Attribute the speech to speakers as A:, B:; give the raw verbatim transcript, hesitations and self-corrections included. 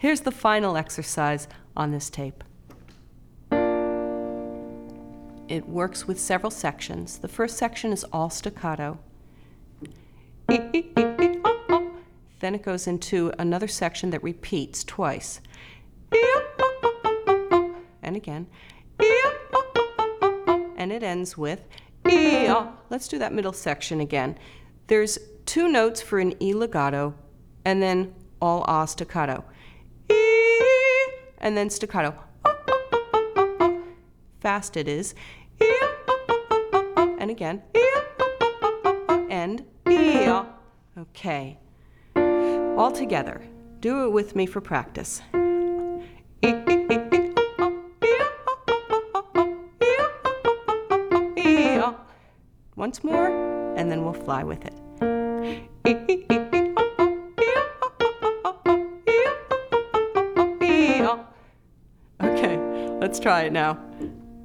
A: Here's the final exercise on this tape. It works with several sections. The first section is all staccato. Then it goes into another section that repeats twice. And again. And it ends with Let's do that middle section again. There's two notes for an E legato, and then all ah staccato. And then staccato. Fast it is. And again. And okay. All together. Do it with me for practice. Once more, and then we'll fly with it. Okay, let's try it now.